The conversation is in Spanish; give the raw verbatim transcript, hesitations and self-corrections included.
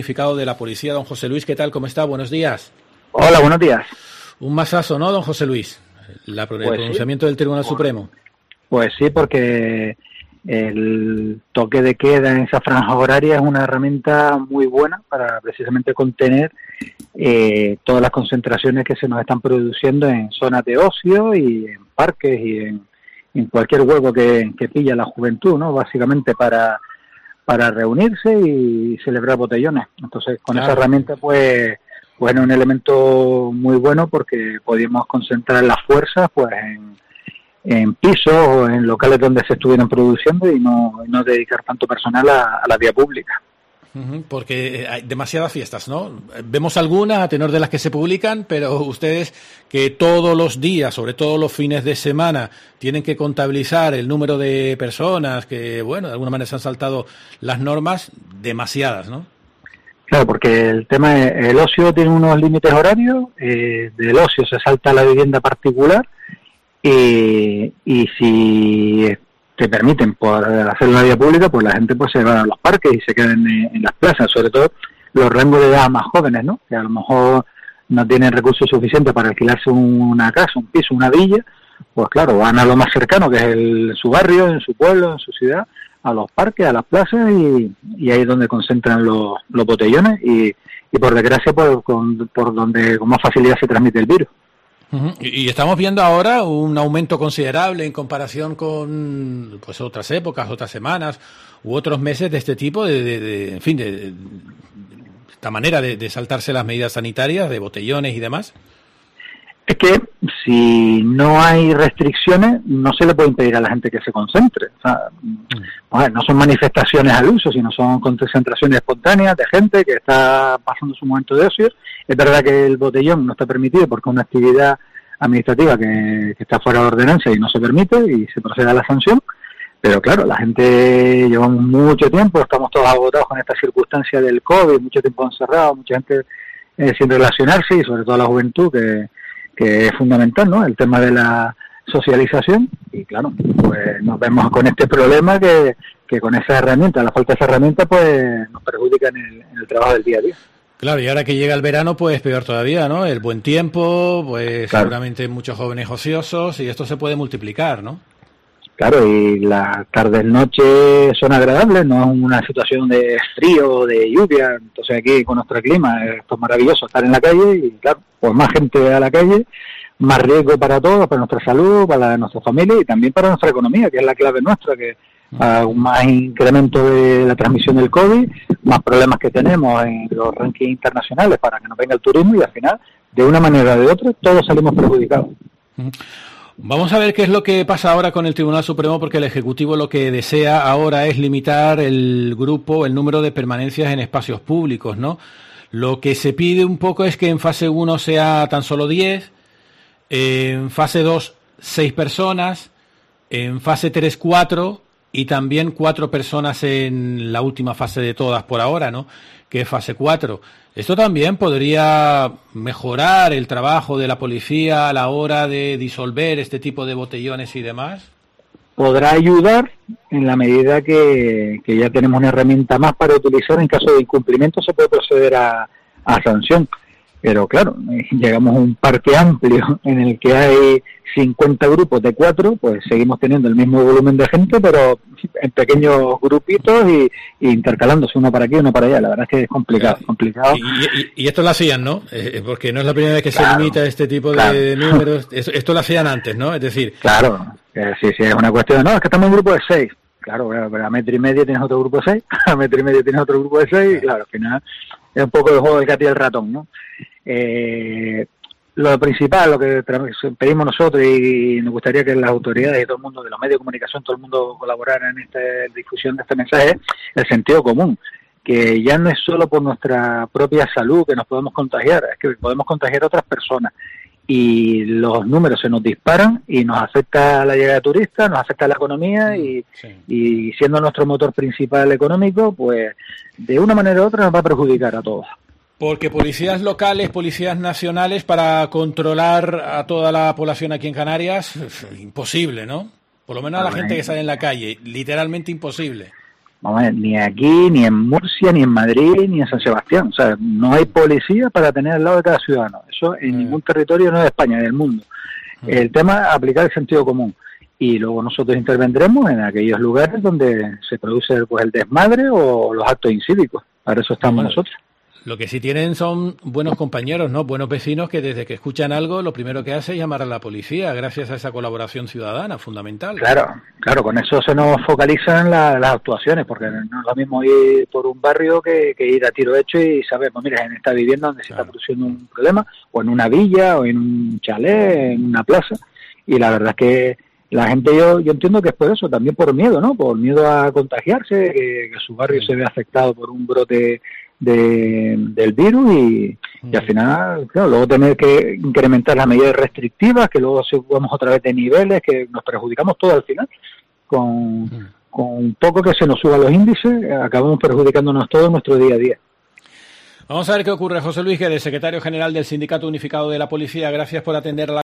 De la policía, don José Luis, ¿qué tal? ¿Cómo está? Buenos días. Hola, buenos días. Un masazo, ¿no, don José Luis? La, el pues pronunciamiento sí. del Tribunal Supremo. Pues sí, porque el toque de queda en esa franja horaria es una herramienta muy buena para precisamente contener eh, todas las concentraciones que se nos están produciendo en zonas de ocio y en parques y en, en cualquier hueco que, que pilla la juventud, ¿no? Básicamente para para reunirse y celebrar botellones. Entonces, con claro. esa herramienta, pues, pues era un elemento muy bueno porque podíamos concentrar las fuerzas, pues, en, en pisos o en locales donde se estuvieran produciendo y no, no dedicar tanto personal a, a la vía pública. Porque hay demasiadas fiestas, ¿no? Vemos algunas a tenor de las que se publican, pero ustedes que todos los días, sobre todo los fines de semana, tienen que contabilizar el número de personas que, bueno, de alguna manera se han saltado las normas, demasiadas, ¿no? Claro, porque el tema es, el ocio tiene unos límites horarios, eh, del ocio se salta a la vivienda particular eh, y si te permiten por hacer la vía pública, pues la gente pues se va a los parques y se queda en, en las plazas, sobre todo los rangos de edad más jóvenes, ¿no? Que a lo mejor no tienen recursos suficientes para alquilarse una casa, un piso, una villa, pues claro, van a lo más cercano, que es el, su barrio, en su pueblo, en su ciudad, a los parques, a las plazas y, y ahí es donde concentran los, los botellones y, y por desgracia por, con, por donde con más facilidad se transmite el virus. Uh-huh. Y estamos viendo ahora un aumento considerable en comparación con pues otras épocas, otras semanas u otros meses de este tipo, de, de, de en fin, de, de esta manera de, de saltarse las medidas sanitarias, de botellones y demás. Es que si no hay restricciones, no se le puede impedir a la gente que se concentre. O sea, mm. bueno, no son manifestaciones al uso, sino son concentraciones espontáneas de gente que está pasando su momento de ocio. Es verdad que el botellón no está permitido porque es una actividad administrativa que, que está fuera de ordenanza y no se permite y se procede a la sanción. Pero claro, la gente llevamos mucho tiempo, estamos todos agotados con esta circunstancia del COVID, mucho tiempo encerrados, mucha gente eh, sin relacionarse y sobre todo la juventud que que es fundamental, ¿no? El tema de la socialización y claro, pues nos vemos con este problema que, que con esa herramienta, la falta de esa herramienta, pues nos perjudica en el, en el trabajo del día a día. Claro, y ahora que llega el verano, pues peor todavía, ¿no? El buen tiempo, pues claro. Seguramente muchos jóvenes ociosos y esto se puede multiplicar, ¿no? Claro, y las tardes, noches son agradables, no es una situación de frío, de lluvia, entonces aquí con nuestro clima esto es maravilloso estar en la calle y claro, pues más gente a la calle, más riesgo para todos, para nuestra salud, para nuestra familia y también para nuestra economía, que es la clave nuestra, que uh, más incremento de la transmisión del COVID, más problemas que tenemos en los rankings internacionales para que nos venga el turismo y al final, de una manera o de otra, todos salimos perjudicados. Uh-huh. Vamos a ver qué es lo que pasa ahora con el Tribunal Supremo, porque el Ejecutivo lo que desea ahora es limitar el grupo, el número de permanencias en espacios públicos, ¿no? Lo que se pide un poco es que en fase uno sea tan solo diez, en fase dos seis personas, en fase tres cuatro y también cuatro personas en la última fase de todas por ahora, ¿no? Que es fase cuatro. Esto también podría mejorar el trabajo de la policía a la hora de disolver este tipo de botellones y demás. Podrá ayudar en la medida que, que ya tenemos una herramienta más para utilizar. En caso de incumplimiento se puede proceder a, a sanción. Pero claro, llegamos a un parque amplio en el que hay cincuenta grupos de cuatro, pues seguimos teniendo el mismo volumen de gente, pero en pequeños grupitos y, y intercalándose uno para aquí, uno para allá. La verdad es que es complicado. Claro. complicado. Y, y, y esto lo hacían, ¿no? Eh, porque no es la primera vez que claro, se limita este tipo claro. de números. Esto, esto lo hacían antes, ¿no? Es decir... Claro, eh, sí, sí, es una cuestión de, no, es que estamos en un grupo de seis. Claro, pero a metro y medio tienes otro grupo de seis, a metro y medio tienes otro grupo de seis, y claro, al final es un poco el juego del gato y el ratón, ¿no? Eh, lo principal, lo que pedimos nosotros y nos gustaría que las autoridades y todo el mundo de los medios de comunicación, todo el mundo colaborara en esta difusión de este mensaje, es el sentido común, que ya no es solo por nuestra propia salud que nos podemos contagiar, es que podemos contagiar a otras personas y los números se nos disparan y nos afecta la llegada de turistas, nos afecta la economía y, sí. y siendo nuestro motor principal económico, pues de una manera u otra nos va a perjudicar a todos. Porque policías locales, policías nacionales, para controlar a toda la población aquí en Canarias, imposible, ¿no? Por lo menos a la gente que sale en la calle, literalmente imposible. vamos a ver, ni aquí, ni en Murcia, ni en Madrid, ni en San Sebastián. O sea, no hay policía para tener al lado de cada ciudadano. Eso en mm. ningún territorio, no de España, del mundo. Mm. El tema es aplicar el sentido común. Y luego nosotros intervendremos en aquellos lugares donde se produce pues el desmadre o los actos incívicos. Para eso estamos bueno, nosotros. Lo que sí tienen son buenos compañeros, ¿no? Buenos vecinos que desde que escuchan algo, lo primero que hace es llamar a la policía, gracias a esa colaboración ciudadana fundamental. Claro, claro, con eso se nos focalizan la, las actuaciones, porque no es lo mismo ir por un barrio que, que ir a tiro hecho y saber, pues mira, en esta vivienda donde se claro. está produciendo un problema, o en una villa, o en un chalet, en una plaza, y la verdad es que la gente, yo yo entiendo que es por eso, también por miedo, ¿no? Por miedo a contagiarse, que, que su barrio sí. se ve afectado por un brote de, del virus y, y al final, claro, luego tener que incrementar las medidas restrictivas, que luego subamos otra vez de niveles, que nos perjudicamos todo al final. Con, mm. con un poco que se nos suban los índices, acabamos perjudicándonos todo en nuestro día a día. Vamos a ver qué ocurre. José Luis Guedes, secretario general del Sindicato Unificado de la Policía, gracias por atender a la